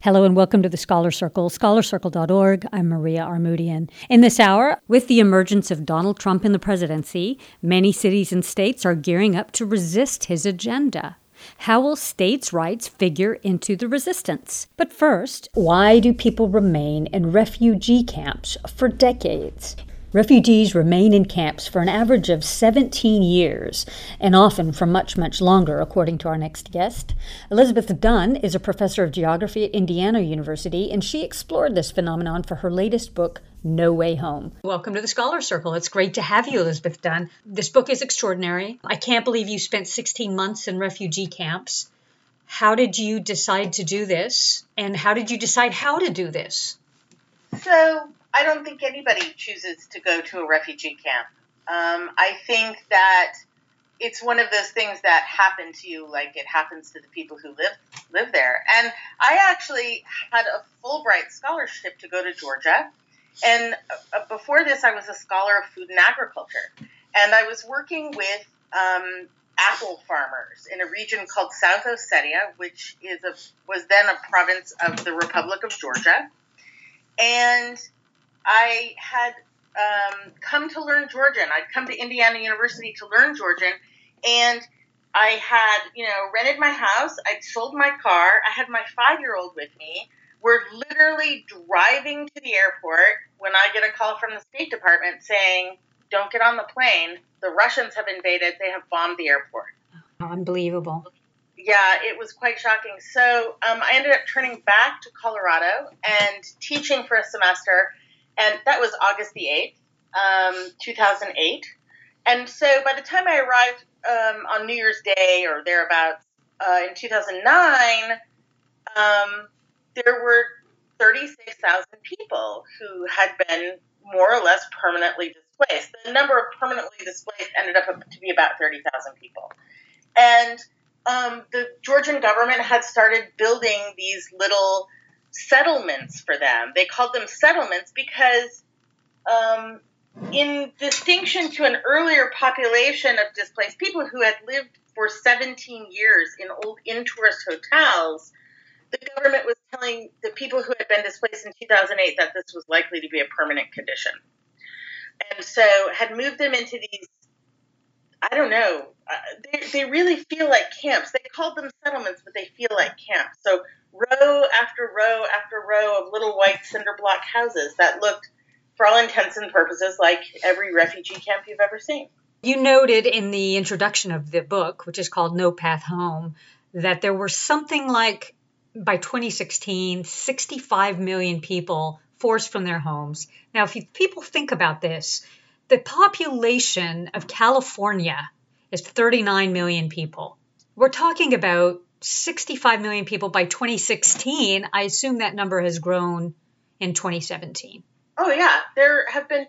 Hello and welcome to the Scholar Circle, scholarcircle.org. I'm Maria Armoudian. In this hour, with the emergence of Donald Trump in the presidency, many cities and states are gearing up to resist his agenda. How will states' rights figure into the resistance? But first, why do people remain in refugee camps for decades? Refugees remain in camps for an average of 17 years, and often for much, much longer, according to our next guest. Elizabeth Dunn is a professor of geography at Indiana University, and she explored this phenomenon for her latest book, No Way Home. Welcome to the Scholar Circle. It's great to have you, Elizabeth Dunn. This book is extraordinary. I can't believe you spent 16 months in refugee camps. How did you decide to do this, and how did you decide how to do this? So, I don't think anybody chooses to go to a refugee camp. I think that it's one of those things that happen to you like it happens to the people who live there. And I actually had a Fulbright scholarship to go to Georgia. And before this, I was a scholar of food and agriculture. And I was working with apple farmers in a region called South Ossetia, which was then a province of the Republic of Georgia. And I had come to learn Georgian. I'd come to Indiana University to learn Georgian, and I had, rented my house. I'd sold my car. I had my 5-year-old with me. We're literally driving to the airport when I get a call from the State Department saying, "Don't get on the plane. The Russians have invaded. They have bombed the airport." Unbelievable. Yeah, it was quite shocking. So I ended up turning back to Colorado and teaching for a semester. And that was August the 8th, 2008. And so by the time I arrived on New Year's Day or thereabouts in 2009, there were 36,000 people who had been more or less permanently displaced. The number of permanently displaced ended up to be about 30,000 people. And the Georgian government had started building these little settlements for them. They called them settlements because in distinction to an earlier population of displaced people who had lived for 17 years in old in-tourist hotels, the government was telling the people who had been displaced in 2008 that this was likely to be a permanent condition. And so had moved them into these, they really feel like camps. They called them settlements, but they feel like camps. So row after row after row of little white cinder block houses that looked, for all intents and purposes, like every refugee camp you've ever seen. You noted in the introduction of the book, which is called No Path Home, that there were something like, by 2016, 65 million people forced from their homes. Now, if people think about this, the population of California is 39 million people. We're talking about 65 million people by 2016. I assume that number has grown in 2017. Oh, yeah. There have been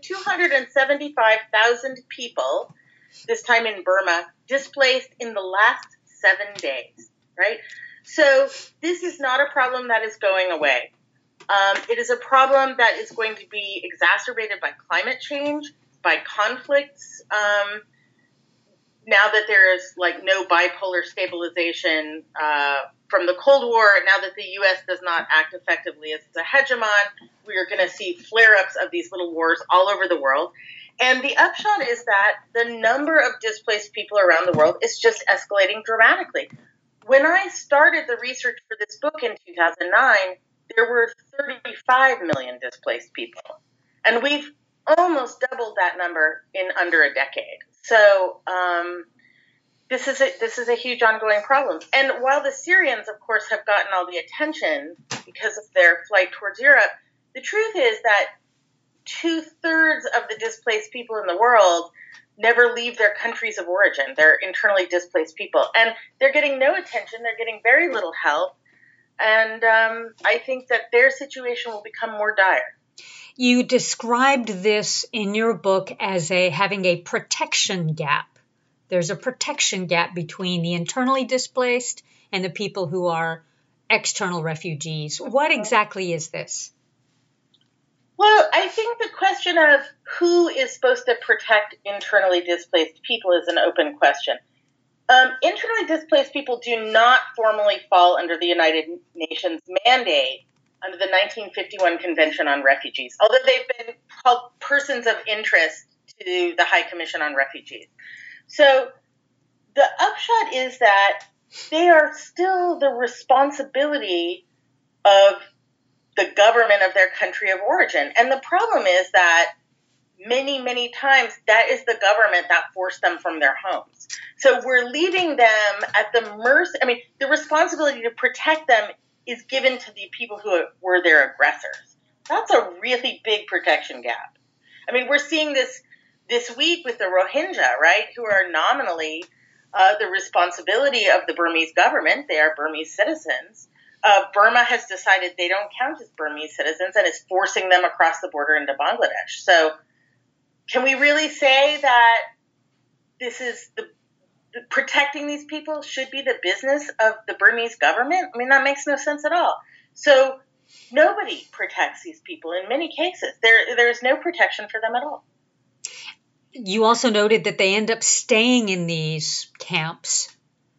275,000 people, this time in Burma, displaced in the last 7 days, right? So this is not a problem that is going away. It is a problem that is going to be exacerbated by climate change, by conflicts. Now that there is no bipolar stabilization from the Cold War, now that the U.S. does not act effectively as a hegemon, we are going to see flare-ups of these little wars all over the world. And the upshot is that the number of displaced people around the world is just escalating dramatically. When I started the research for this book in 2009, there were 35 million displaced people. And we've almost doubled that number in under a decade. So this is a huge ongoing problem. And while the Syrians, of course, have gotten all the attention because of their flight towards Europe, the truth is that 2/3 of the displaced people in the world never leave their countries of origin. They're internally displaced people. And they're getting no attention. They're getting very little help. And I think that their situation will become more dire. You described this in your book as having a protection gap. There's a protection gap between the internally displaced and the people who are external refugees. What exactly is this? Well, I think the question of who is supposed to protect internally displaced people is an open question. Internally displaced people do not formally fall under the United Nations mandate under the 1951 Convention on Refugees, although they've been called persons of interest to the High Commission on Refugees. So the upshot is that they are still the responsibility of the government of their country of origin. And the problem is that many, many times that is the government that forced them from their homes. So we're leaving them at the mercy. I mean, the responsibility to protect them is given to the people who were their aggressors. That's a really big protection gap. I mean, we're seeing this week with the Rohingya, right, who are nominally the responsibility of the Burmese government. They are Burmese citizens. Burma has decided they don't count as Burmese citizens and is forcing them across the border into Bangladesh. So can we really say that this is protecting these people should be the business of the Burmese government? I mean, that makes no sense at all. So nobody protects these people in many cases. There's no protection for them at all. You also noted that they end up staying in these camps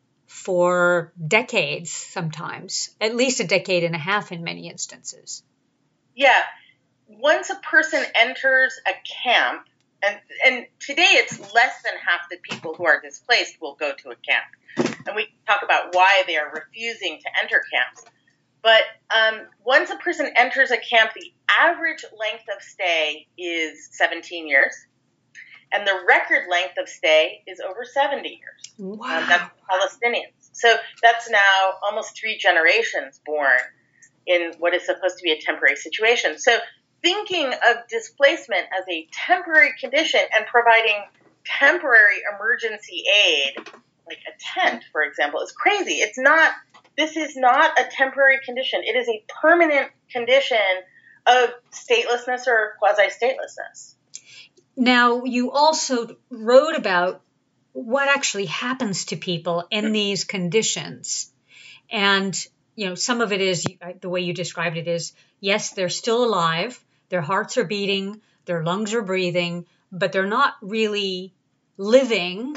for decades sometimes, at least a decade and a half in many instances. Yeah. Once a person enters a camp, and today it's less than half the people who are displaced will go to a camp. And we can talk about why they are refusing to enter camps. But once a person enters a camp, the average length of stay is 17 years. And the record length of stay is over 70 years. Wow. That's Palestinians. So that's now almost 3 generations born in what is supposed to be a temporary situation. So thinking of displacement as a temporary condition and providing temporary emergency aid, like a tent, for example, is crazy. This is not a temporary condition. It is a permanent condition of statelessness or quasi-statelessness. Now, you also wrote about what actually happens to people in these conditions. And, some of it is, the way you described it is, yes, they're still alive, their hearts are beating, their lungs are breathing, but they're not really living.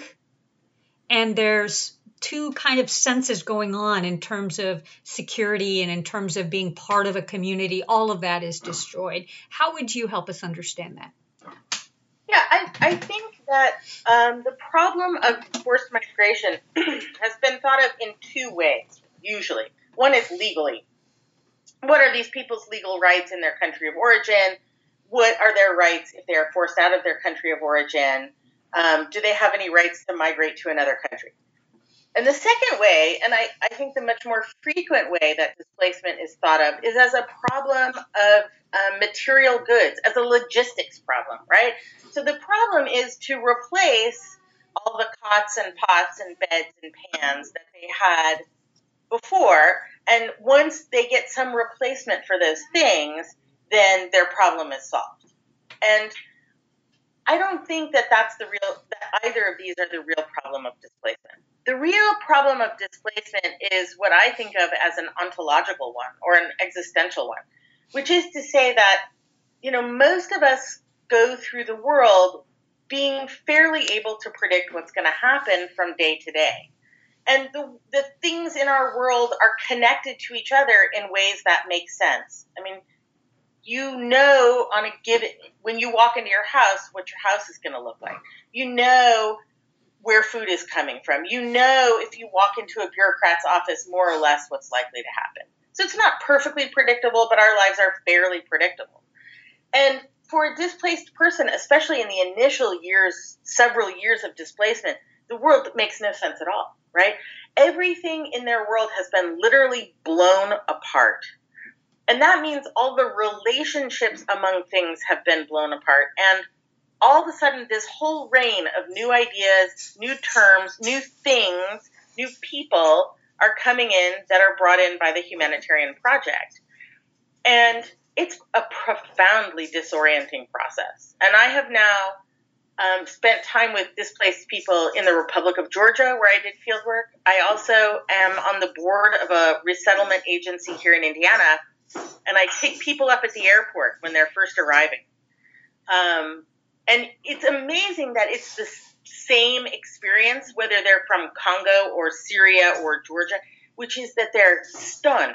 And there's two kind of senses going on in terms of security and in terms of being part of a community. All of that is destroyed. How would you help us understand that? Yeah, I think that the problem of forced migration has been thought of in 2 ways, usually. One is legally. What are these people's legal rights in their country of origin? What are their rights if they are forced out of their country of origin? Do they have any rights to migrate to another country? And the second way, and I think the much more frequent way that displacement is thought of, is as a problem of material goods, as a logistics problem, right? So the problem is to replace all the cots and pots and beds and pans that they had before. And once they get some replacement for those things, then their problem is solved. And I don't think that that either of these are the real problem of displacement. The real problem of displacement is what I think of as an ontological one or an existential one, which is to say that, most of us go through the world being fairly able to predict what's going to happen from day to day. And the things in our world are connected to each other in ways that make sense. I mean, on a given, when you walk into your house, what your house is going to look like. Where food is coming from. If you walk into a bureaucrat's office, more or less what's likely to happen. So it's not perfectly predictable, but our lives are fairly predictable. And for a displaced person, especially in the initial years, several years of displacement, the world makes no sense at all, right? Everything in their world has been literally blown apart. And that means all the relationships among things have been blown apart. And all of a sudden, this whole reign of new ideas, new terms, new things, new people are coming in that are brought in by the humanitarian project. And it's a profoundly disorienting process. And I have now spent time with displaced people in the Republic of Georgia, where I did field work. I also am on the board of a resettlement agency here in Indiana, and I take people up at the airport when they're first arriving. And it's amazing that it's the same experience, whether they're from Congo or Syria or Georgia, which is that they're stunned.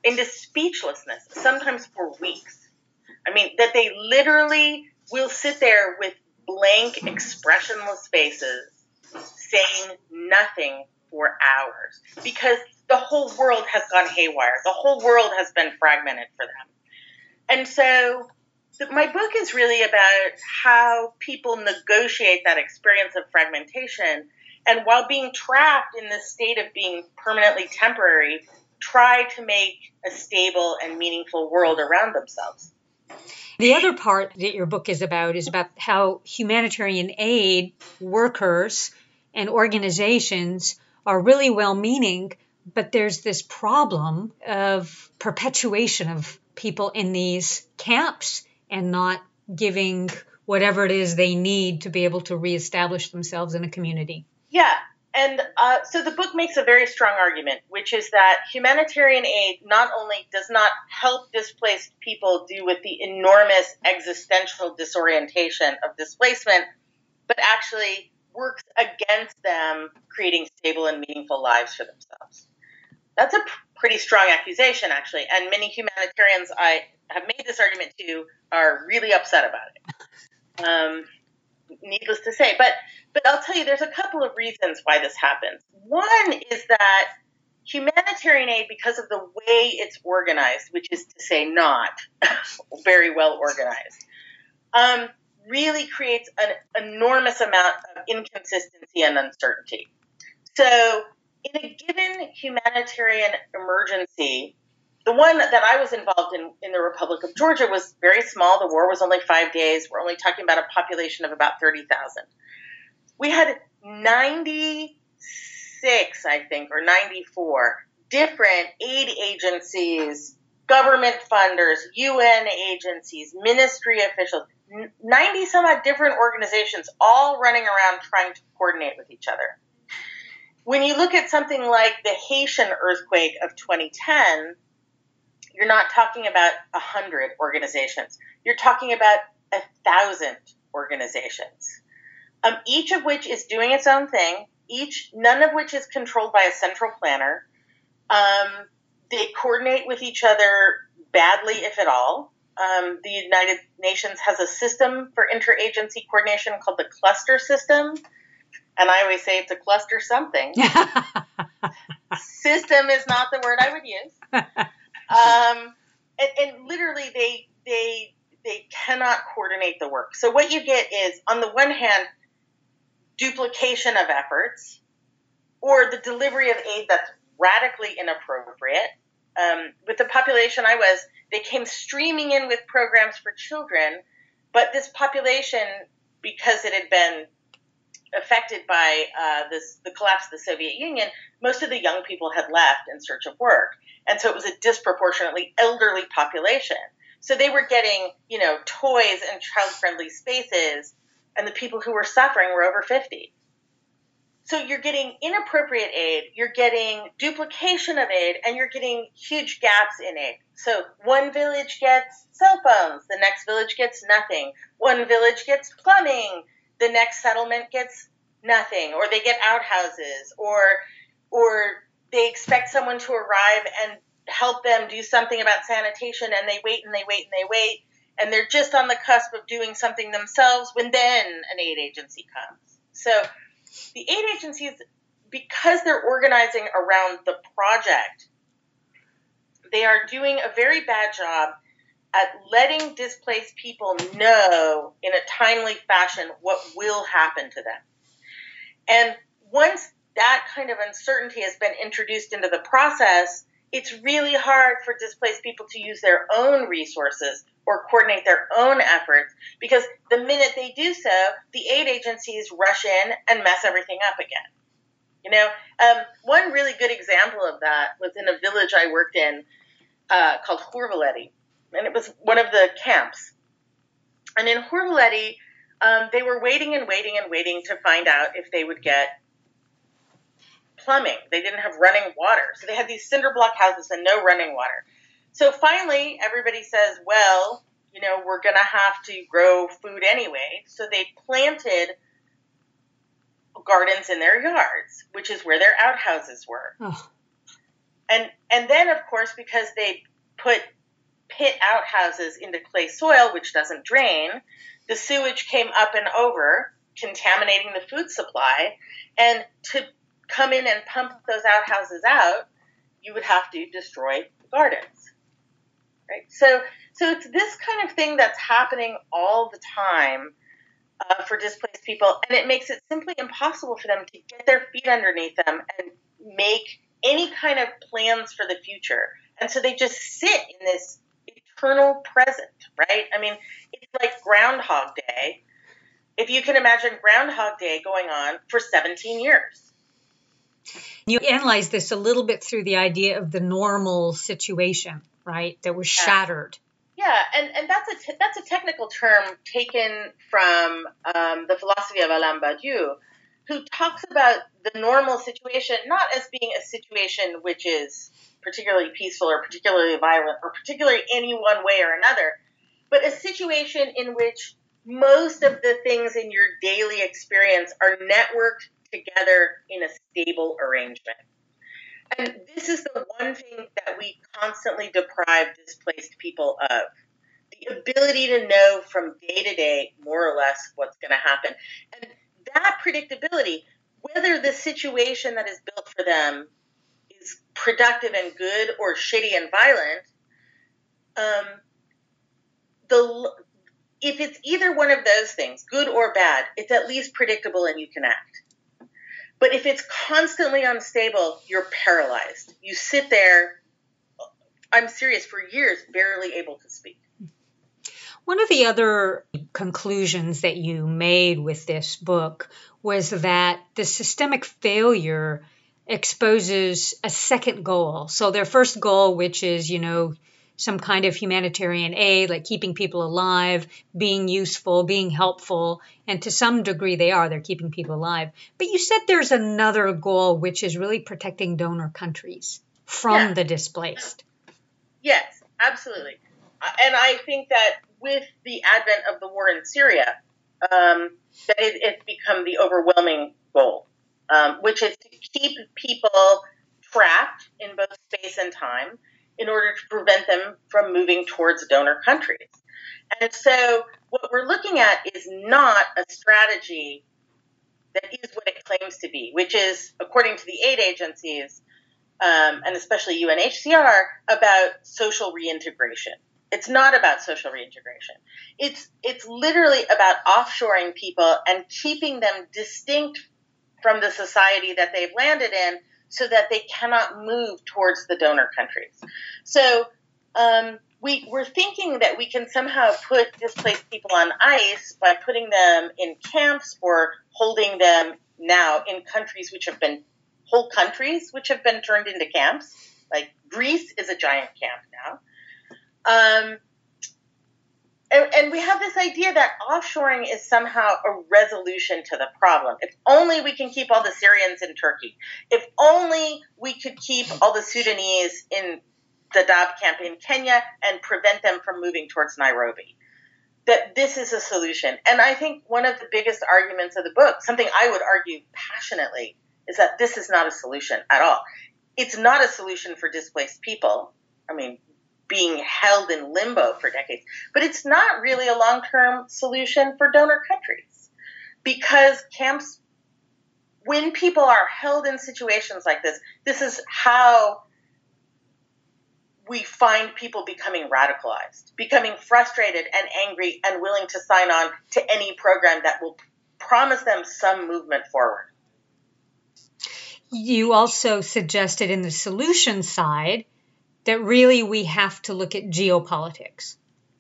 into speechlessness, sometimes for weeks. I mean, that they literally will sit there with blank, expressionless faces, saying nothing for hours, because the whole world has gone haywire. The whole world has been fragmented for them. And so my book is really about how people negotiate that experience of fragmentation, and while being trapped in this state of being permanently temporary, try to make a stable and meaningful world around themselves. The other part that your book is about how humanitarian aid workers and organizations are really well-meaning, but there's this problem of perpetuation of people in these camps and not giving whatever it is they need to be able to reestablish themselves in a community. Yeah. And so the book makes a very strong argument, which is that humanitarian aid not only does not help displaced people deal with the enormous existential disorientation of displacement, but actually works against them creating stable and meaningful lives for themselves. That's a pretty strong accusation, actually, and many humanitarians I have made this argument to are really upset about it. Needless to say, but I'll tell you, there's a couple of reasons why this happens. One is that humanitarian aid, because of the way it's organized, which is to say not very well organized, really creates an enormous amount of inconsistency and uncertainty. So in a given humanitarian emergency, the one that I was involved in the Republic of Georgia was very small. The war was only 5 days. We're only talking about a population of about 30,000. We had 96, I think, or 94 different aid agencies, government funders, UN agencies, ministry officials, 90 some odd different organizations all running around trying to coordinate with each other. When you look at something like the Haitian earthquake of 2010, you're not talking about 100 organizations. You're talking about 1,000 organizations, each of which is doing its own thing, none of which is controlled by a central planner. They coordinate with each other badly, if at all. The United Nations has a system for interagency coordination called the cluster system. And I always say it's a cluster something. System is not the word I would use. And literally they cannot coordinate the work. So what you get is, on the one hand, duplication of efforts, or the delivery of aid that's radically inappropriate. With the population they came streaming in with programs for children, but this population, because it had been affected by the collapse of the Soviet Union, most of the young people had left in search of work. And so it was a disproportionately elderly population. So they were getting, toys and child-friendly spaces, and the people who were suffering were over 50. So you're getting inappropriate aid, you're getting duplication of aid, and you're getting huge gaps in aid. So one village gets cell phones, the next village gets nothing. One village gets plumbing, the next settlement gets nothing. Or they get outhouses, or they expect someone to arrive and help them do something about sanitation, and they wait and they wait and they wait, and they're just on the cusp of doing something themselves when then an aid agency comes. So the aid agencies, because they're organizing around the project, they are doing a very bad job at letting displaced people know in a timely fashion what will happen to them. And once that kind of uncertainty has been introduced into the process, it's really hard for displaced people to use their own resources or coordinate their own efforts, because the minute they do so, the aid agencies rush in and mess everything up again. One really good example of that was in a village I worked in called Hurvaleti, and it was one of the camps. And in Hurvaleti, they were waiting and waiting and waiting to find out if they would get plumbing. They didn't have running water. So they had these cinder block houses and no running water. So finally, everybody says, well, we're going to have to grow food anyway. So they planted gardens in their yards, which is where their outhouses were. Oh. And then, of course, because they put pit outhouses into clay soil, which doesn't drain, the sewage came up and over, contaminating the food supply. And to come in and pump those outhouses out, you would have to destroy the gardens, right? So it's this kind of thing that's happening all the time for displaced people, and it makes it simply impossible for them to get their feet underneath them and make any kind of plans for the future. And so they just sit in this eternal present, right? I mean, it's like Groundhog Day. If you can imagine Groundhog Day going on for 17 years. You analyze this a little bit through the idea of the normal situation, right, that was shattered. Yeah, and that's a technical term taken from the philosophy of Alain Badiou, who talks about the normal situation not as being a situation which is particularly peaceful or particularly violent or particularly any one way or another, but a situation in which most of the things in your daily experience are networked together in a stable arrangement. And this is the one thing that we constantly deprive displaced people of. The ability to know from day to day, more or less, what's going to happen. And that predictability, whether the situation that is built for them is productive and good or shitty and violent, if it's either one of those things, good or bad, it's at least predictable and you can act. But if it's constantly unstable, you're paralyzed. You sit there, I'm serious, for years, barely able to speak. One of the other conclusions that you made with this book was that the systemic failure exposes a second goal. So their first goal, which is, some kind of humanitarian aid, like keeping people alive, being useful, being helpful, and to some degree they're keeping people alive. But you said there's another goal, which is really protecting donor countries from the displaced. Yes, absolutely. And I think that with the advent of the war in Syria, that it's become the overwhelming goal, which is to keep people trapped in both space and time in order to prevent them from moving towards donor countries. And so what we're looking at is not a strategy that is what it claims to be, which is, according to the aid agencies, and especially UNHCR, about social reintegration. It's not about social reintegration. It's literally about offshoring people and keeping them distinct from the society that they've landed in so that they cannot move towards the donor countries. So we're thinking that we can somehow put displaced people on ice by putting them in camps or holding them now in countries which have been turned into camps. Like Greece is a giant camp now. And we have this idea that offshoring is somehow a resolution to the problem. If only we can keep all the Syrians in Turkey. If only we could keep all the Sudanese in the Dadaab camp in Kenya and prevent them from moving towards Nairobi. That this is a solution. And I think one of the biggest arguments of the book, something I would argue passionately, is that this is not a solution at all. It's not a solution for displaced people. I mean, being held in limbo for decades. But it's not really a long-term solution for donor countries. Because camps, when people are held in situations like this is how we find people becoming radicalized, becoming frustrated and angry and willing to sign on to any program that will promise them some movement forward. You also suggested in the solution side that really we have to look at geopolitics.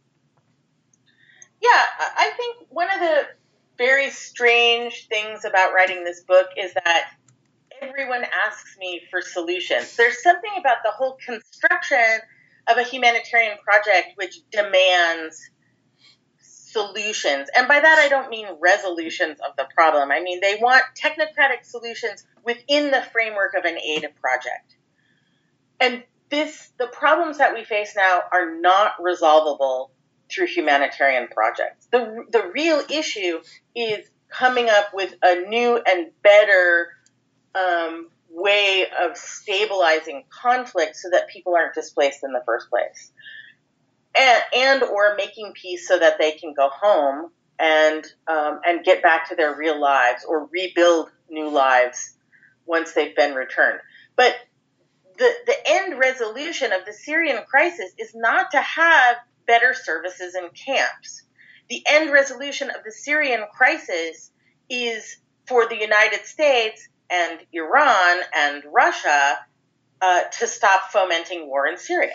Yeah, I think one of the very strange things about writing this book is that everyone asks me for solutions. There's something about the whole construction of a humanitarian project which demands solutions. And by that, I don't mean resolutions of the problem. I mean, they want technocratic solutions within the framework of an aid project. And the problems that we face now are not resolvable through humanitarian projects. The real issue is coming up with a new and better way of stabilizing conflict so that people aren't displaced in the first place, and or making peace so that they can go home and get back to their real lives or rebuild new lives once they've been returned. But the end resolution of the Syrian crisis is not to have better services in camps. The end resolution of the Syrian crisis is for the United States and Iran and Russia to stop fomenting war in Syria.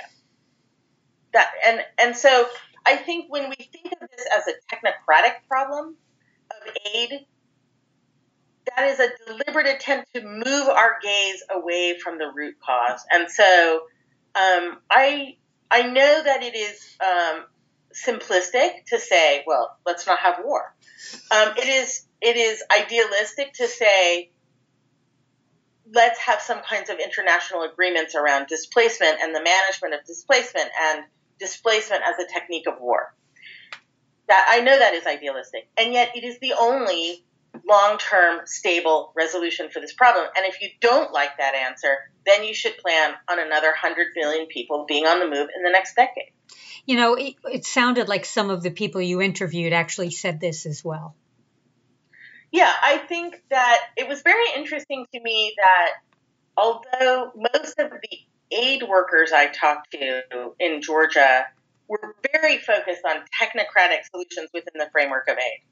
So I think when we think of this as a technocratic problem of aid, that is a deliberate attempt to move our gaze away from the root cause. And so I know that it is simplistic to say, well, let's not have war. It is idealistic to say, let's have some kinds of international agreements around displacement and the management of displacement and displacement as a technique of war. That I know that is idealistic, and yet it is the only long-term stable resolution for this problem. And if you don't like that answer, then you should plan on another 100 million people being on the move in the next decade. You know, it sounded like some of the people you interviewed actually said this as well. Yeah, I think that it was very interesting to me that although most of the aid workers I talked to in Georgia were very focused on technocratic solutions within the framework of aid,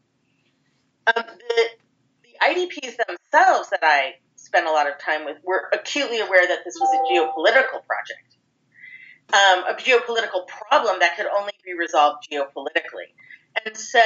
the IDPs themselves that I spent a lot of time with were acutely aware that this was a geopolitical project, a geopolitical problem that could only be resolved geopolitically. And so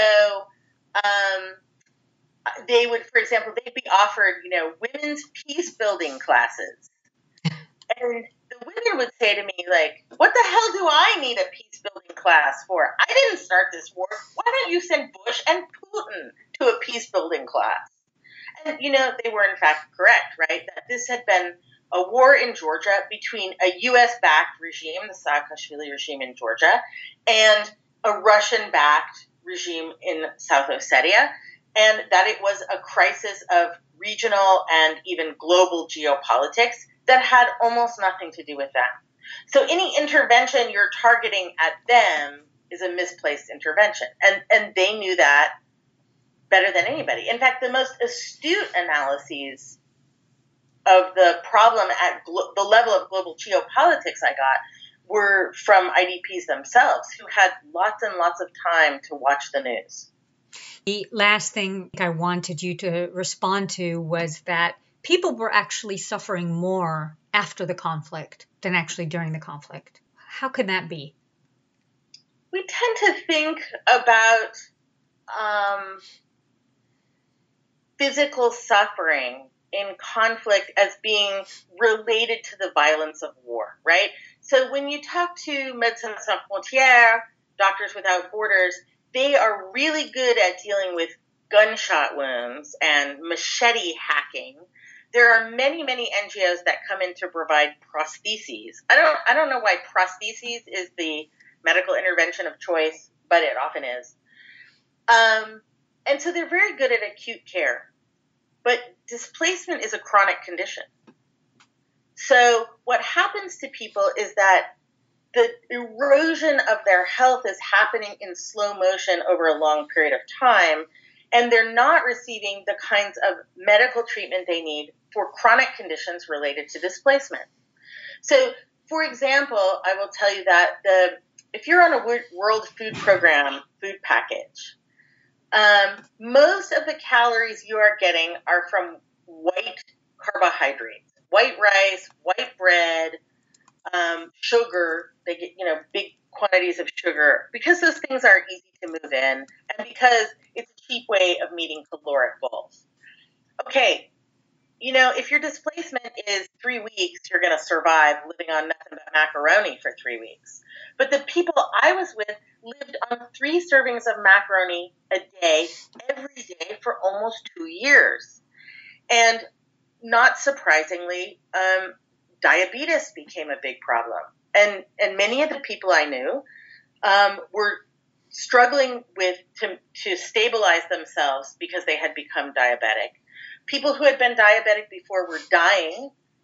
they would, for example, they'd be offered, women's peace building classes. And the women would say to me, like, what the hell do I need a peace building class for? I didn't start this war. Why don't you send Bush and Putin to a peace building class? And, they were in fact correct, right? That this had been a war in Georgia between a U.S.-backed regime, the Saakashvili regime in Georgia, and a Russian-backed regime in South Ossetia, and that it was a crisis of regional and even global geopolitics that had almost nothing to do with them. So any intervention you're targeting at them is a misplaced intervention. And they knew that better than anybody. In fact, the most astute analyses of the problem at the level of global geopolitics I got were from IDPs themselves, who had lots and lots of time to watch the news. The last thing I wanted you to respond to was that people were actually suffering more after the conflict than actually during the conflict. How could that be? We tend to think about physical suffering in conflict as being related to the violence of war, right? So when you talk to Médecins Sans Frontières, Doctors Without Borders, they are really good at dealing with gunshot wounds and machete hacking. There are many, many NGOs that come in to provide prostheses. I don't know why prostheses is the medical intervention of choice, but it often is. And so they're very good at acute care. But displacement is a chronic condition. So what happens to people is that the erosion of their health is happening in slow motion over a long period of time, and they're not receiving the kinds of medical treatment they need for chronic conditions related to displacement. So, for example, I will tell you that if you're on a World Food Program food package, most of the calories you are getting are from white carbohydrates, white rice, white bread, sugar. They get, big quantities of sugar because those things are easy to move in and because it's a cheap way of meeting caloric goals. Okay, if your displacement is 3 weeks, you're going to survive living on nothing but macaroni for 3 weeks. But the people I was with lived on 3 servings of macaroni a day, every day for almost 2 years. And not surprisingly, diabetes became a big problem. And many of the people I knew were struggling to stabilize themselves because they had become diabetic. People who had been diabetic before were dying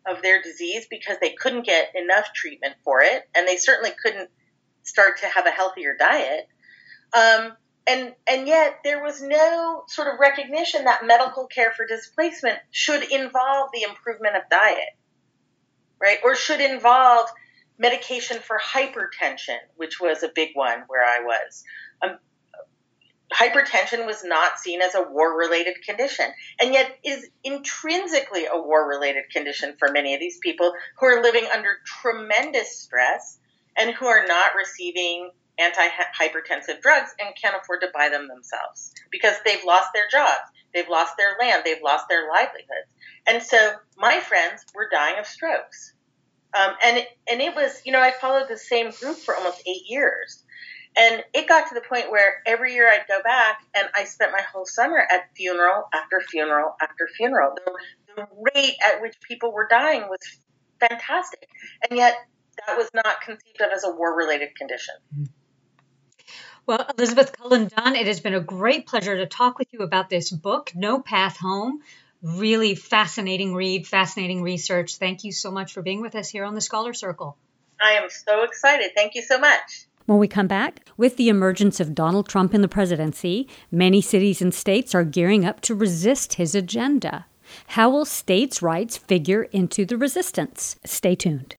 of their disease because they couldn't get enough treatment for it, and they certainly couldn't start to have a healthier diet. And yet there was no sort of recognition that medical care for displacement should involve the improvement of diet, right? Or should involve medication for hypertension, which was a big one where I was. Hypertension was not seen as a war-related condition, and yet is intrinsically a war-related condition for many of these people who are living under tremendous stress and who are not receiving antihypertensive drugs and can't afford to buy them themselves because they've lost their jobs, they've lost their land, they've lost their livelihoods. And so my friends were dying of strokes. And it was, I followed the same group for almost 8 years. And it got to the point where every year I'd go back and I spent my whole summer at funeral after funeral after funeral. The rate at which people were dying was fantastic. And yet that was not conceived of as a war-related condition. Well, Elizabeth Cullen Dunn, it has been a great pleasure to talk with you about this book, No Path Home. Really fascinating read, fascinating research. Thank you so much for being with us here on the Scholar Circle. I am so excited. Thank you so much. When we come back, with the emergence of Donald Trump in the presidency, many cities and states are gearing up to resist his agenda. How will states' rights figure into the resistance? Stay tuned.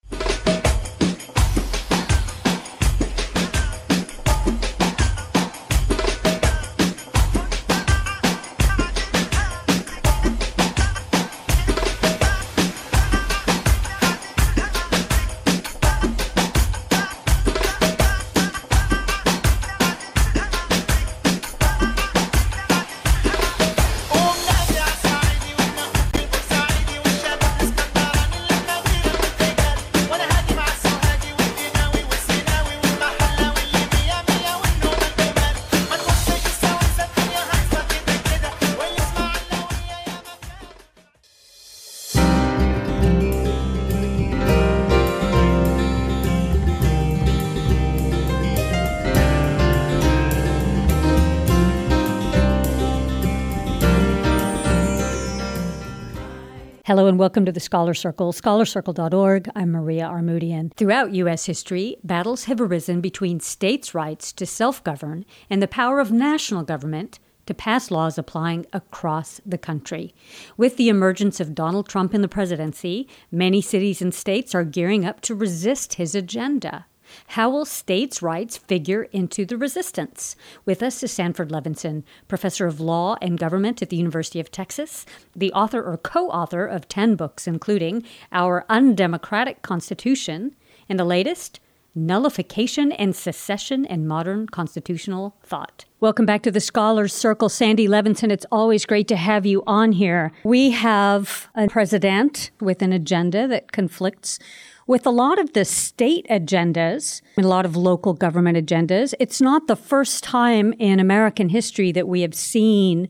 Hello and welcome to the Scholar Circle, scholarcircle.org. I'm Maria Armoudian. Throughout U.S. history, battles have arisen between states' rights to self-govern and the power of national government to pass laws applying across the country. With the emergence of Donald Trump in the presidency, many cities and states are gearing up to resist his agenda. How will states' rights figure into the resistance? With us is Sanford Levinson, professor of law and government at the University of Texas, the author or co-author of 10 books, including Our Undemocratic Constitution, and the latest, Nullification and Secession in Modern Constitutional Thought. Welcome back to the Scholars Circle. Sandy Levinson, it's always great to have you on here. We have a president with an agenda that conflicts with a lot of the state agendas, a lot of local government agendas. It's not the first time in American history that we have seen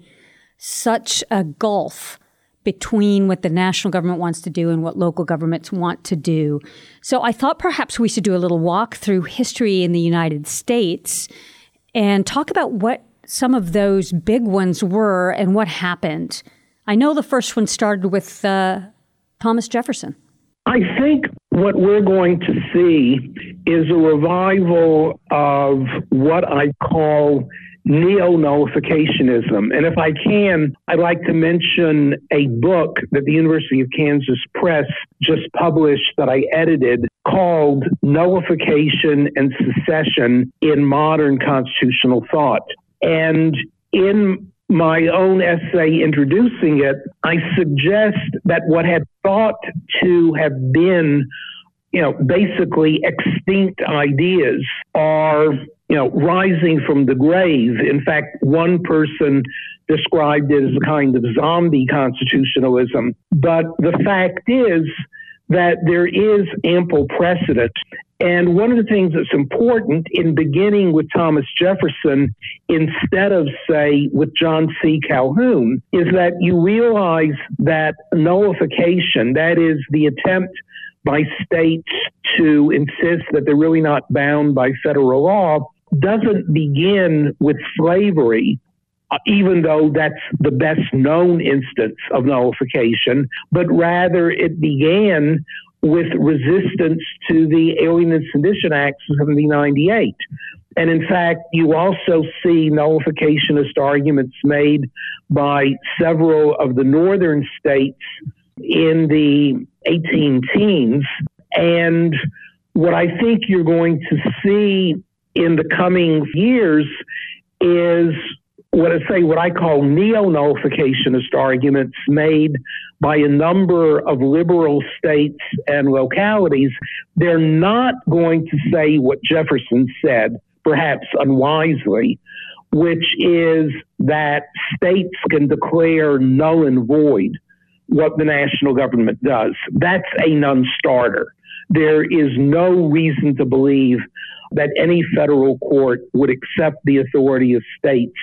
such a gulf between what the national government wants to do and what local governments want to do. So I thought perhaps we should do a little walk through history in the United States and talk about what some of those big ones were and what happened. I know the first one started with Thomas Jefferson. I think what we're going to see is a revival of what I call neo-nullificationism. And if I can, I'd like to mention a book that the University of Kansas Press just published that I edited called Nullification and Secession in Modern Constitutional Thought. And in my own essay introducing it, I suggest that what had thought to have been, basically extinct ideas are, rising from the grave. In fact, one person described it as a kind of zombie constitutionalism. But the fact is that there is ample precedent. And one of the things that's important in beginning with Thomas Jefferson, instead of, say, with John C. Calhoun, is that you realize that nullification, that is the attempt by states to insist that they're really not bound by federal law, doesn't begin with slavery, even though that's the best known instance of nullification, but rather it began with resistance to the Alien and Sedition Act of 1798. And in fact, you also see nullificationist arguments made by several of the northern states in the 18 teens. And what I think you're going to see in the coming years is what I call neo-nullificationist arguments made by a number of liberal states and localities. They're not going to say what Jefferson said, perhaps unwisely, which is that states can declare null and void what the national government does. That's a non-starter. There is no reason to believe that any federal court would accept the authority of states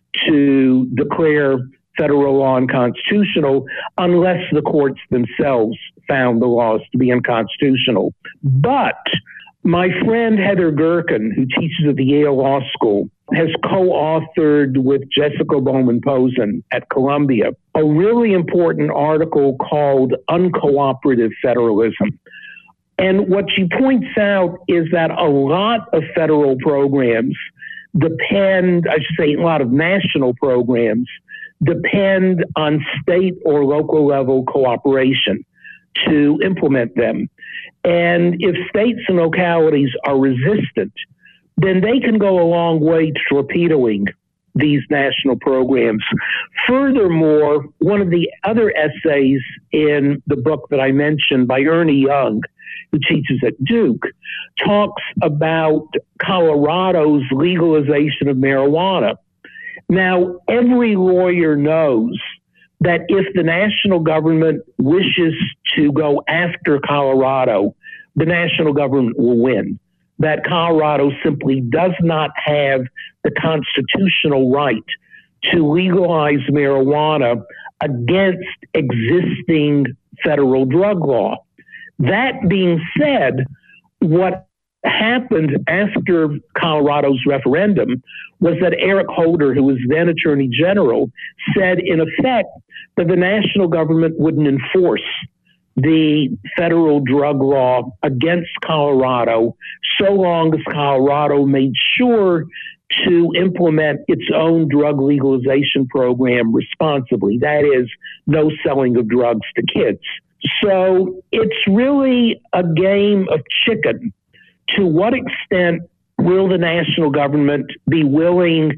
to declare federal law unconstitutional unless the courts themselves found the laws to be unconstitutional. But my friend Heather Gerken, who teaches at the Yale Law School, has co-authored with Jessica Bowman-Posen at Columbia a really important article called Uncooperative Federalism. And what she points out is that a lot of federal programs depend, I should say a lot of national programs depend on state or local level cooperation to implement them. And if states and localities are resistant, then they can go a long way to torpedoing these national programs. Furthermore, one of the other essays in the book that I mentioned by Ernie Young, who teaches at Duke, talks about Colorado's legalization of marijuana. Now, every lawyer knows that if the national government wishes to go after Colorado, the national government will win. That Colorado simply does not have the constitutional right to legalize marijuana against existing federal drug law. That being said, what happened after Colorado's referendum was that Eric Holder, who was then Attorney General, said in effect that the national government wouldn't enforce the federal drug law against Colorado so long as Colorado made sure to implement its own drug legalization program responsibly. That is, no selling of drugs to kids. So it's really a game of chicken. To what extent will the national government be willing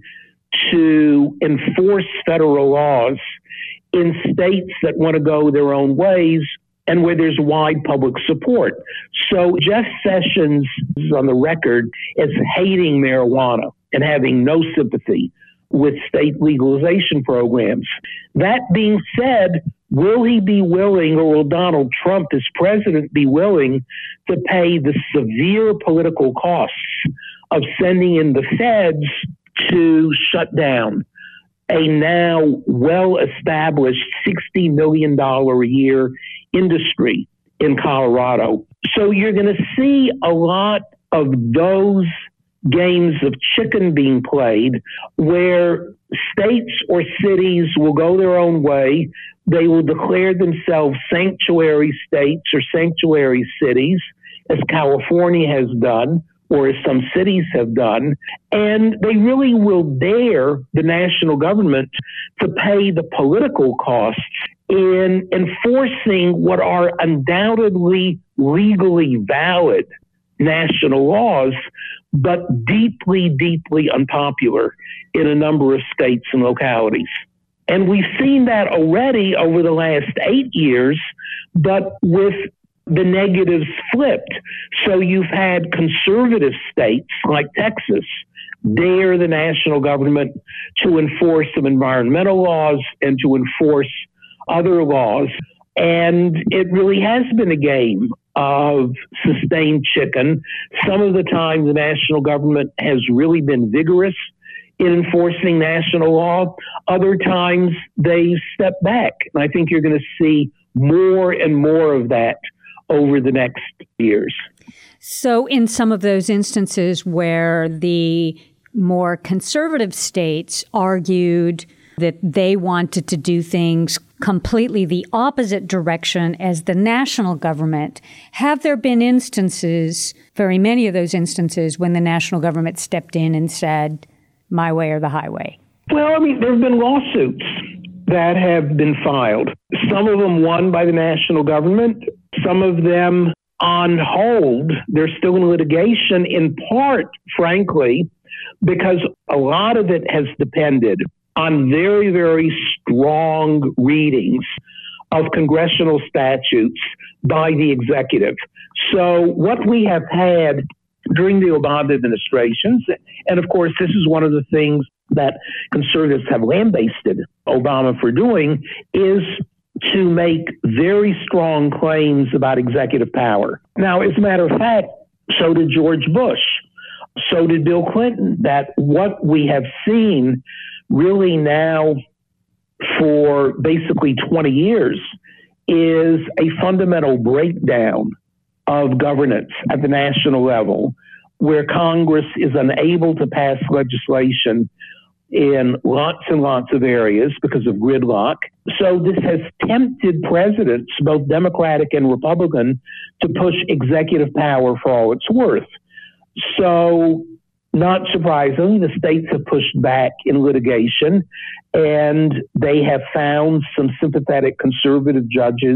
to enforce federal laws in states that want to go their own ways and where there's wide public support? So Jeff Sessions is on the record as hating marijuana and having no sympathy with state legalization programs. That being said, will he be willing, or will Donald Trump as president be willing to pay the severe political costs of sending in the feds to shut down a now well-established $60 million a year industry in Colorado? So you're going to see a lot of those games of chicken being played where states or cities will go their own way. They will declare themselves sanctuary states or sanctuary cities, as California has done, or as some cities have done, and they really will dare the national government to pay the political costs in enforcing what are undoubtedly legally valid national laws, but deeply, deeply unpopular in a number of states and localities. And we've seen that already over the last 8 years, but with the negatives flipped. So you've had conservative states like Texas dare the national government to enforce some environmental laws and to enforce other laws. And it really has been a game of sustained chicken. Some of the time the national government has really been vigorous in enforcing national law. Other times they step back. And I think you're going to see more and more of that over the next years. So in some of those instances where the more conservative states argued that they wanted to do things completely the opposite direction as the national government. Have there been instances, very many of those instances, when the national government stepped in and said, my way or the highway? Well, I mean, there have been lawsuits that have been filed. Some of them won by the national government, some of them on hold. They're still in litigation, in part, frankly, because a lot of it has depended on very, very strong readings of congressional statutes by the executive. So what we have had during the Obama administrations, and of course, this is one of the things that conservatives have lambasted Obama for doing, is to make very strong claims about executive power. Now, as a matter of fact, so did George Bush. So did Bill Clinton. That what we have seen really now for basically 20 years is a fundamental breakdown of governance at the national level, where Congress is unable to pass legislation in lots and lots of areas because of gridlock. So this has tempted presidents, both Democratic and Republican, to push executive power for all it's worth. So, not surprisingly, the states have pushed back in litigation, and they have found some sympathetic conservative judges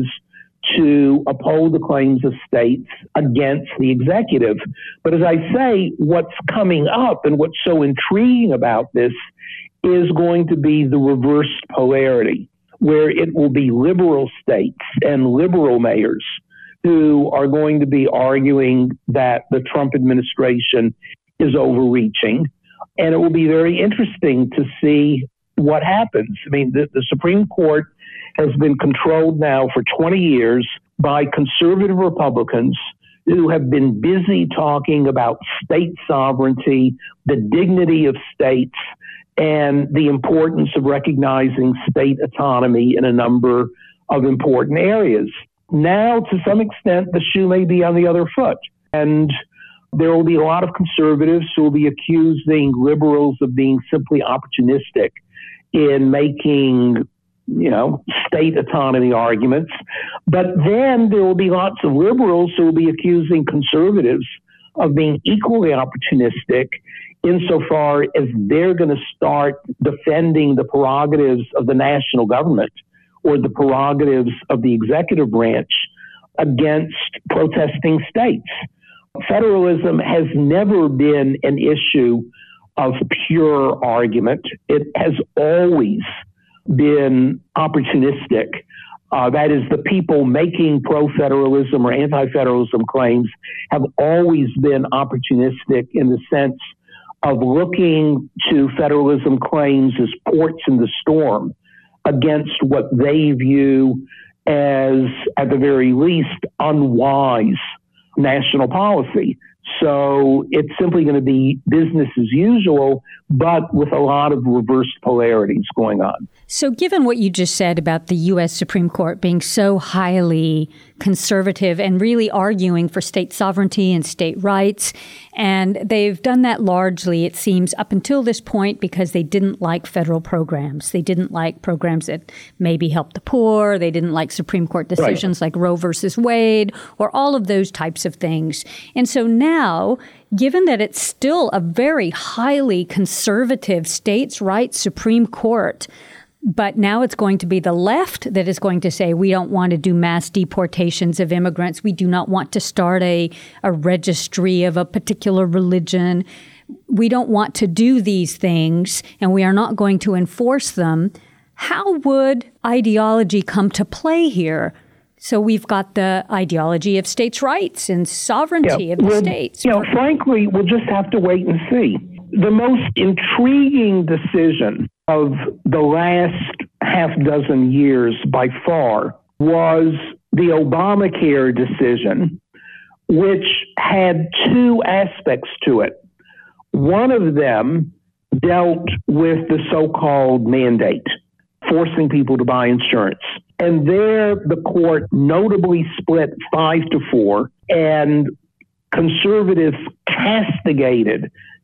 to uphold the claims of states against the executive. But as I say, what's coming up and what's so intriguing about this is going to be the reversed polarity, where it will be liberal states and liberal mayors who are going to be arguing that the Trump administration is overreaching. And it will be very interesting to see what happens. I mean, the Supreme Court has been controlled now for 20 years by conservative Republicans who have been busy talking about state sovereignty, the dignity of states, and the importance of recognizing state autonomy in a number of important areas. Now, to some extent, the shoe may be on the other foot. And there will be a lot of conservatives who will be accusing liberals of being simply opportunistic in making, state autonomy arguments. But then there will be lots of liberals who will be accusing conservatives of being equally opportunistic insofar as they're going to start defending the prerogatives of the national government or the prerogatives of the executive branch against protesting states. Federalism has never been an issue of pure argument. It has always been opportunistic. That is, the people making pro-federalism or anti-federalism claims have always been opportunistic in the sense of looking to federalism claims as ports in the storm against what they view as, at the very least, unwise national policy. So it's simply going to be business as usual, but with a lot of reversed polarities going on. So given what you just said about the U.S. Supreme Court being so highly conservative and really arguing for state sovereignty and state rights, and they've done that largely, it seems, up until this point because they didn't like federal programs. They didn't like programs that maybe helped the poor. They didn't like Supreme Court decisions like Roe versus Wade or all of those types of things. And so now, given that it's still a very highly conservative states' rights Supreme Court, but now it's going to be the left that is going to say, we don't want to do mass deportations of immigrants. We do not want to start a registry of a particular religion. We don't want to do these things, and we are not going to enforce them. How would ideology come to play here? So we've got the ideology of states' rights and sovereignty of the states. Frankly, we'll just have to wait and see. The most intriguing decision of the last half dozen years by far was the Obamacare decision, which had two aspects to it. One of them dealt with the so-called mandate, forcing people to buy insurance. And there the court notably split 5-4, and conservatives castigated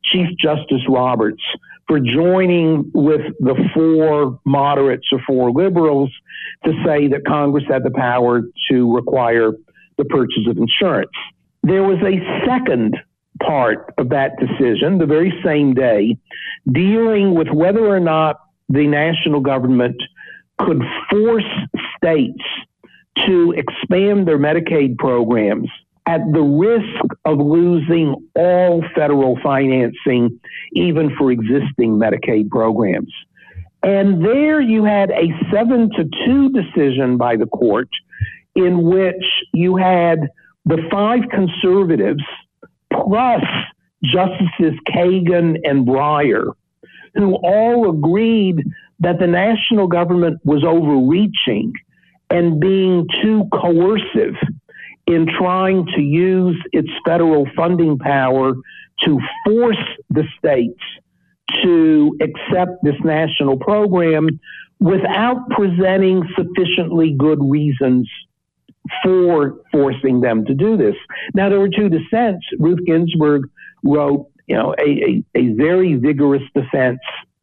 Chief Justice Roberts for joining with the 4 moderates or 4 liberals to say that Congress had the power to require the purchase of insurance. There was a second part of that decision the very same day dealing with whether or not the national government could force states to expand their Medicaid programs at the risk of losing all federal financing, even for existing Medicaid programs. And there you had a 7-2 decision by the court in which you had the 5 conservatives plus Justices Kagan and Breyer, who all agreed that the national government was overreaching and being too coercive in trying to use its federal funding power to force the states to accept this national program without presenting sufficiently good reasons for forcing them to do this. Now, there were 2 dissents. Ruth Ginsburg wrote, a very vigorous dissent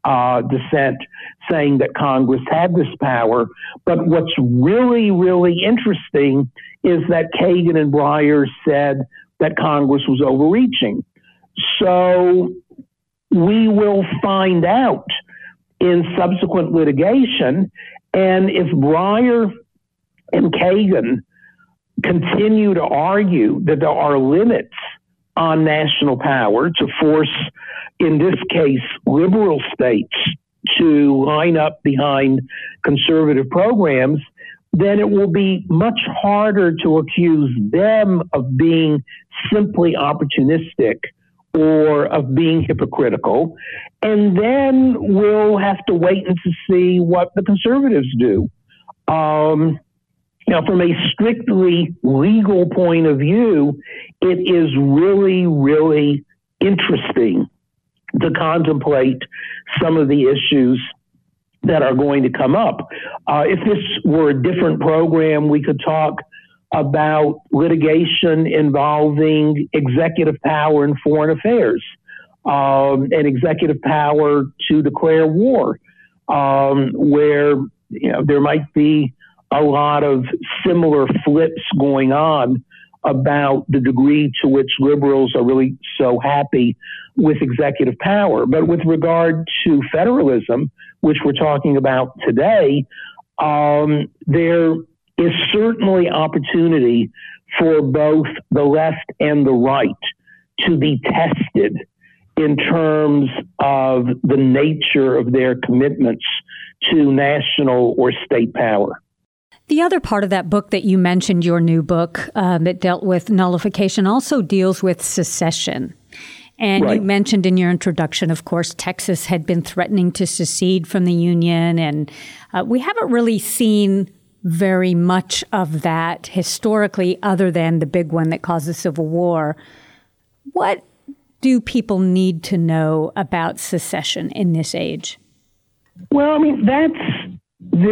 saying that Congress had this power. But what's really, really interesting is that Kagan and Breyer said that Congress was overreaching. So we will find out in subsequent litigation. And if Breyer and Kagan continue to argue that there are limits on national power to force, in this case, liberal states to line up behind conservative programs, then it will be much harder to accuse them of being simply opportunistic or of being hypocritical. And then we'll have to wait and to see what the conservatives do. From a strictly legal point of view, it is really, really interesting to contemplate some of the issues that are going to come up. If this were a different program, we could talk about litigation involving executive power in foreign affairs, and executive power to declare war, where there might be a lot of similar flips going on about the degree to which liberals are really so happy with executive power. But with regard to federalism, which we're talking about today, there is certainly opportunity for both the left and the right to be tested in terms of the nature of their commitments to national or state power. The other part of that book that you mentioned, your new book that dealt with nullification, also deals with secession. And right. You mentioned in your introduction, of course, Texas had been threatening to secede from the Union. And we haven't really seen very much of that historically, other than the big one that caused the Civil War. What do people need to know about secession in this age? Well, that's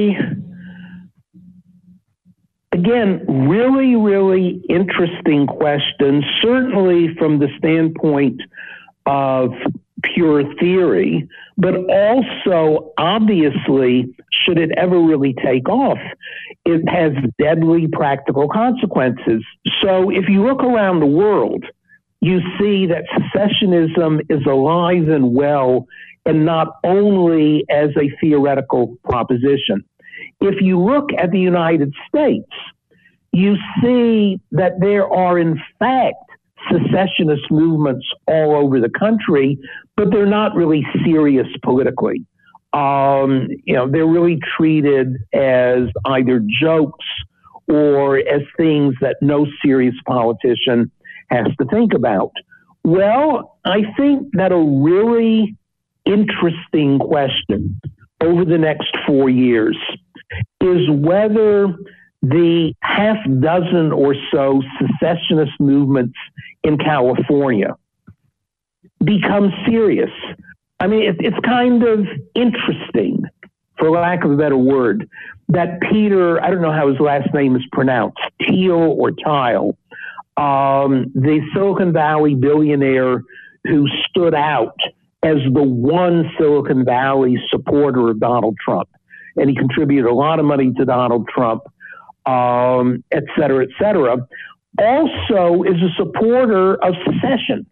again, really, really interesting question, certainly from the standpoint of pure theory, but also, obviously, should it ever really take off, it has deadly practical consequences. So if you look around the world, you see that secessionism is alive and well, and not only as a theoretical proposition. If you look at the United States, you see that there are, in fact, secessionist movements all over the country, but they're not really serious politically. They're really treated as either jokes or as things that no serious politician has to think about. Well, I think that a really interesting question over the next 4 years is whether the half dozen or so secessionist movements in California become serious. It's kind of interesting, for lack of a better word, that Peter, I don't know how his last name is pronounced, Thiel or Tile, the Silicon Valley billionaire who stood out as the one Silicon Valley supporter of Donald Trump. And he contributed a lot of money to Donald Trump, et cetera, also is a supporter of secession.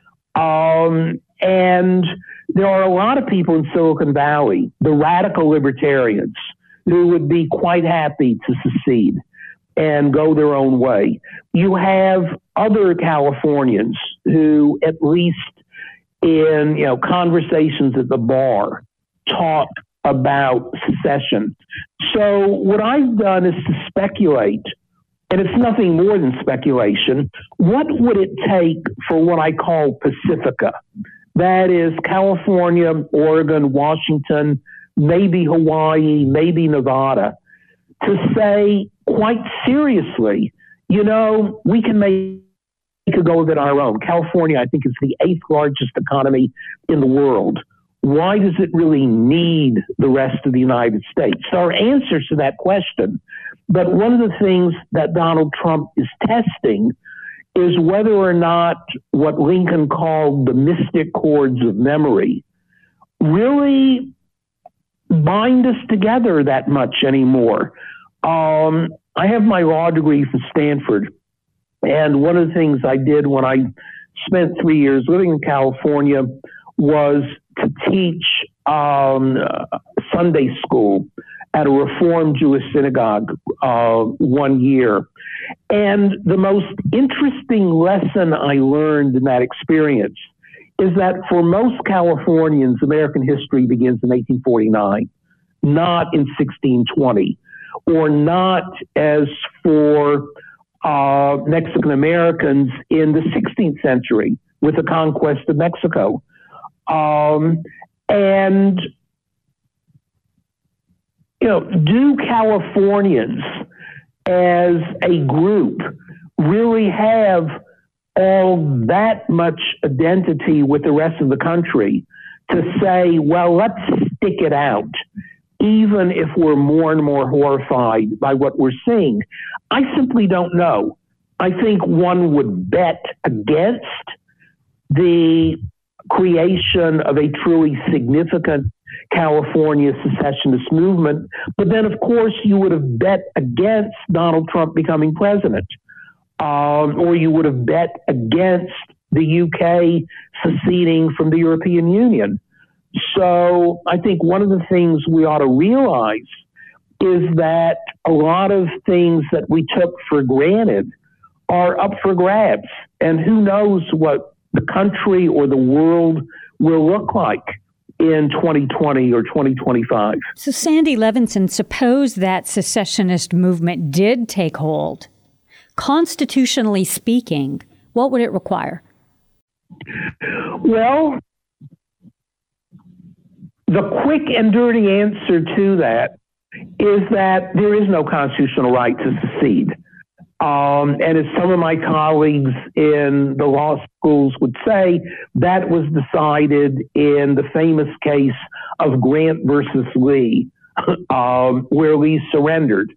And there are a lot of people in Silicon Valley, the radical libertarians, who would be quite happy to secede and go their own way. You have other Californians who, at least in conversations at the bar, talk about secession. So what I've done is to speculate, and it's nothing more than speculation. What would it take for what I call Pacifica? That is California, Oregon, Washington, maybe Hawaii, maybe Nevada, to say quite seriously, we can make a go of it our own. California, I think, is the 8th largest economy in the world. Why does it really need the rest of the United States? There are answers to that question. But one of the things that Donald Trump is testing is whether or not what Lincoln called the mystic cords of memory really bind us together that much anymore. I have my law degree from Stanford, and one of the things I did when I spent 3 years living in California was to teach Sunday school at a Reformed Jewish synagogue 1 year. And the most interesting lesson I learned in that experience is that for most Californians, American history begins in 1849, not in 1620, or not as for Mexican Americans in the 16th century with the conquest of Mexico. Do Californians as a group really have all that much identity with the rest of the country to say, well, let's stick it out, even if we're more and more horrified by what we're seeing? I simply don't know. I think one would bet against the creation of a truly significant California secessionist movement. But then, of course, you would have bet against Donald Trump becoming president, or you would have bet against the UK seceding from the European Union. So I think one of the things we ought to realize is that a lot of things that we took for granted are up for grabs. And who knows what the country or the world will look like in 2020 or 2025. So, Sandy Levinson, suppose that secessionist movement did take hold. Constitutionally speaking, what would it require? Well, the quick and dirty answer to that is that there is no constitutional right to secede. And as some of my colleagues in the law schools would say, that was decided in the famous case of Grant versus Lee, where Lee surrendered.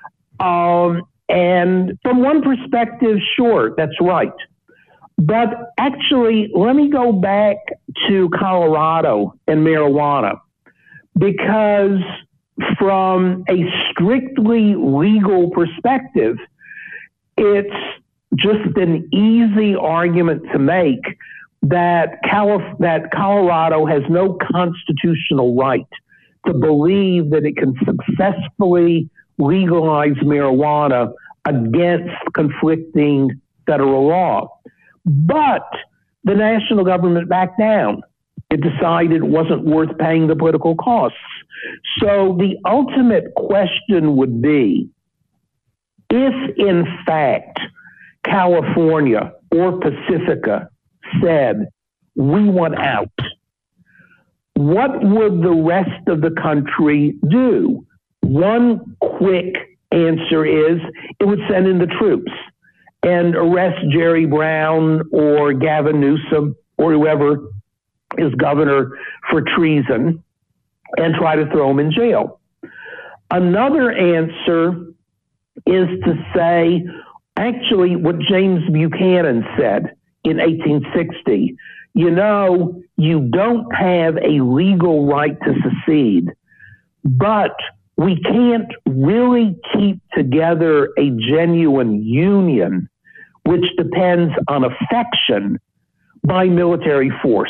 And from one perspective, sure, that's right. But actually, let me go back to Colorado and marijuana, because from a strictly legal perspective, it's just an easy argument to make that Colorado has no constitutional right to believe that it can successfully legalize marijuana against conflicting federal law. But the national government backed down. It decided it wasn't worth paying the political costs. So the ultimate question would be, if in fact California or Pacifica said, we want out, what would the rest of the country do? One quick answer is it would send in the troops and arrest Jerry Brown or Gavin Newsom or whoever is governor for treason and try to throw them in jail. Another answer is to say, actually, what James Buchanan said in 1860, you don't have a legal right to secede, but we can't really keep together a genuine union, which depends on affection, by military force.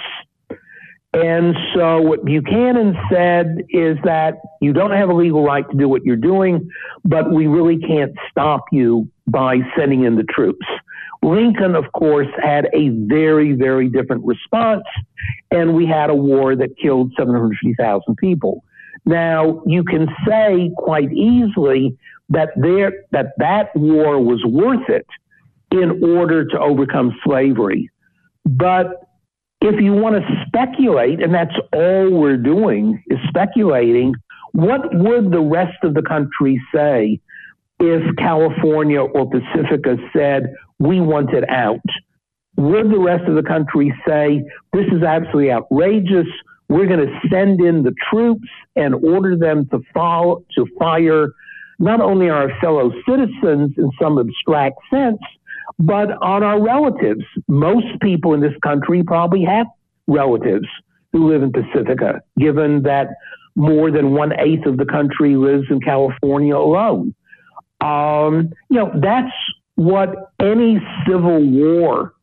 And so what Buchanan said is that you don't have a legal right to do what you're doing, but we really can't stop you by sending in the troops. Lincoln, of course, had a very, very different response, and we had a war that killed 750,000 people. Now, you can say quite easily that that war was worth it in order to overcome slavery. But if you want to speculate, and that's all we're doing is speculating, what would the rest of the country say if California or Pacifica said, we want it out? Would the rest of the country say, this is absolutely outrageous, we're going to send in the troops and order them to fire not only our fellow citizens in some abstract sense, but on our relatives? Most people in this country probably have relatives who live in Pacifica, given that more than 1/8 of the country lives in California alone. That's what any civil war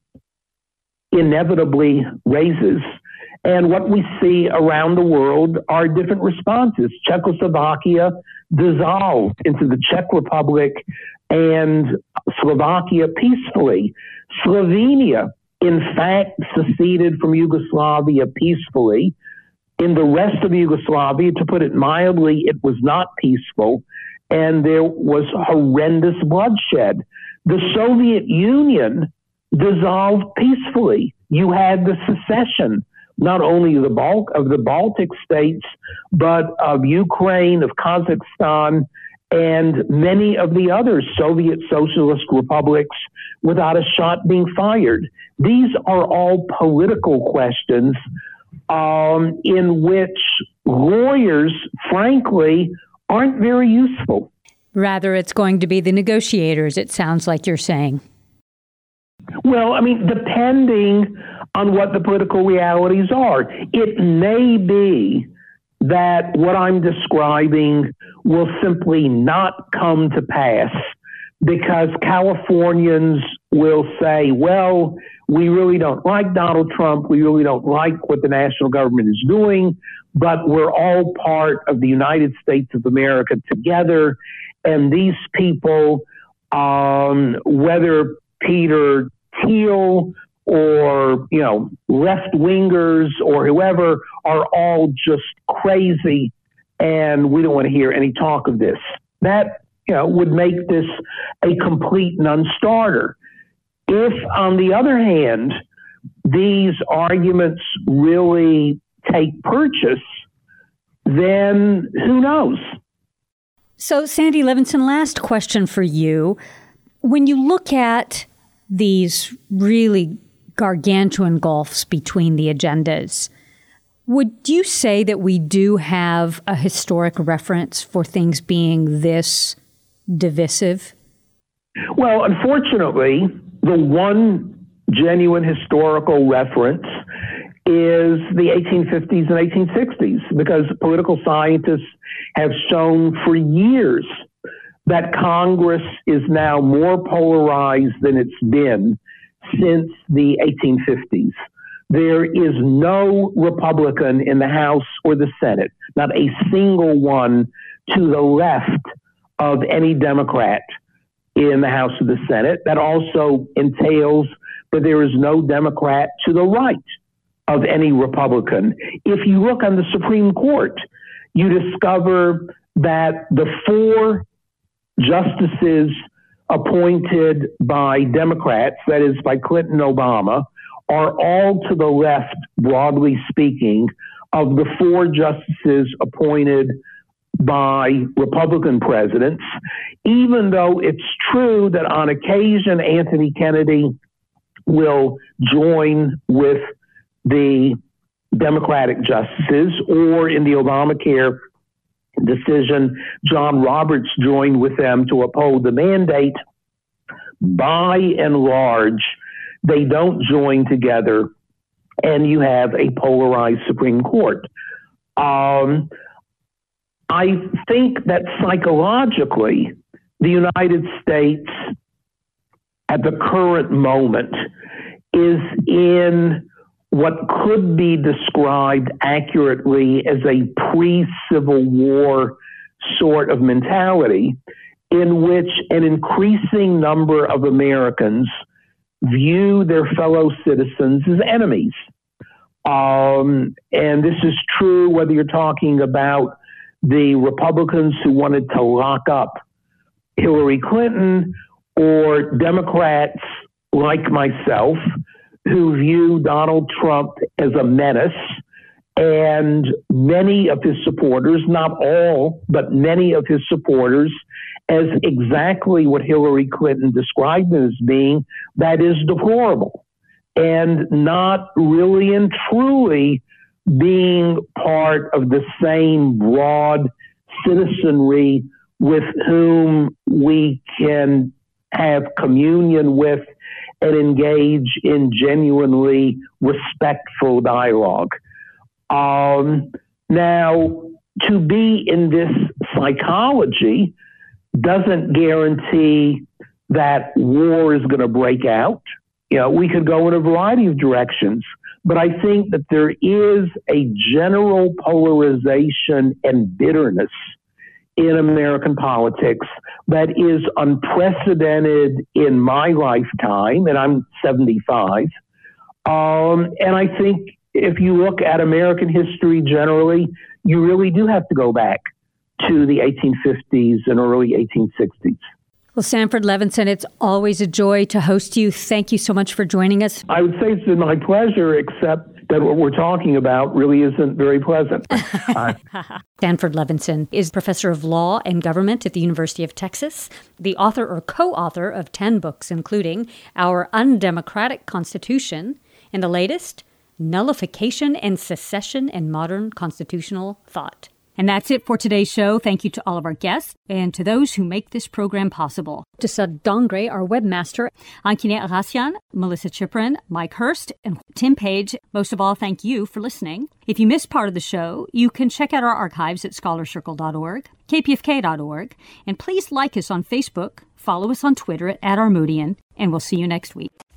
inevitably raises. And what we see around the world are different responses. Czechoslovakia dissolved into the Czech Republic and Slovakia peacefully. Slovenia, in fact, seceded from Yugoslavia peacefully. In the rest of Yugoslavia, to put it mildly, it was not peaceful, and there was horrendous bloodshed. The Soviet Union dissolved peacefully. You had the secession, not only of the Baltic states, but of Ukraine, of Kazakhstan, and many of the other Soviet socialist republics without a shot being fired. These are all political questions in which lawyers, frankly, aren't very useful. Rather, it's going to be the negotiators, it sounds like you're saying. Well, depending on what the political realities are, it may be that what I'm describing will simply not come to pass because Californians will say, well, we really don't like Donald Trump. We really don't like what the national government is doing, but we're all part of the United States of America together. And these people, whether Peter Thiel or, left-wingers or whoever, are all just crazy, and we don't want to hear any talk of this. That, would make this a complete non-starter. If, on the other hand, these arguments really take purchase, then who knows? So, Sandy Levinson, last question for you. When you look at these really gargantuan gulfs between the agendas, would you say that we do have a historic reference for things being this divisive? Well, unfortunately, the one genuine historical reference is the 1850s and 1860s, because political scientists have shown for years that Congress is now more polarized than it's been since the 1850s. There is no Republican in the House or the Senate, not a single one to the left of any Democrat in the House or the Senate. That also entails that there is no Democrat to the right of any Republican. If you look on the Supreme Court, you discover that the 4 justices appointed by Democrats, that is by Clinton and Obama, are all to the left, broadly speaking, of the 4 justices appointed by Republican presidents, even though it's true that on occasion Anthony Kennedy will join with the Democratic justices, or in the Obamacare decision, John Roberts joined with them to uphold the mandate. By and large, they don't join together and you have a polarized Supreme Court. I think that psychologically, the United States at the current moment is in what could be described accurately as a pre-Civil War sort of mentality, in which an increasing number of Americans view their fellow citizens as enemies. And this is true whether you're talking about the Republicans who wanted to lock up Hillary Clinton or Democrats like myself who view Donald Trump as a menace, and many of his supporters, not all, but many of his supporters, as exactly what Hillary Clinton described him as being, that is deplorable, and not really and truly being part of the same broad citizenry with whom we can have communion with and engage in genuinely respectful dialogue. Now, to be in this psychology doesn't guarantee that war is going to break out. You know, we could go in a variety of directions, but I think that there is a general polarization and bitterness in American politics that is unprecedented in my lifetime, and I'm 75. And I think if you look at American history generally, you really do have to go back to the 1850s and early 1860s. Well, Sanford Levinson, it's always a joy to host you. Thank you so much for joining us. I would say it's been my pleasure, except that what we're talking about really isn't very pleasant. Sanford Levinson is professor of law and government at the University of Texas, the author or co-author of 10 books, including Our Undemocratic Constitution, and the latest, Nullification and Secession in Modern Constitutional Thought. And that's it for today's show. Thank you to all of our guests and to those who make this program possible. To Sud Dongre, our webmaster, Ankine Arasian, Melissa Chiprin, Mike Hurst, and Tim Page. Most of all, thank you for listening. If you missed part of the show, you can check out our archives at scholarcircle.org, kpfk.org, and please like us on Facebook, follow us on Twitter at Armoodian, and we'll see you next week.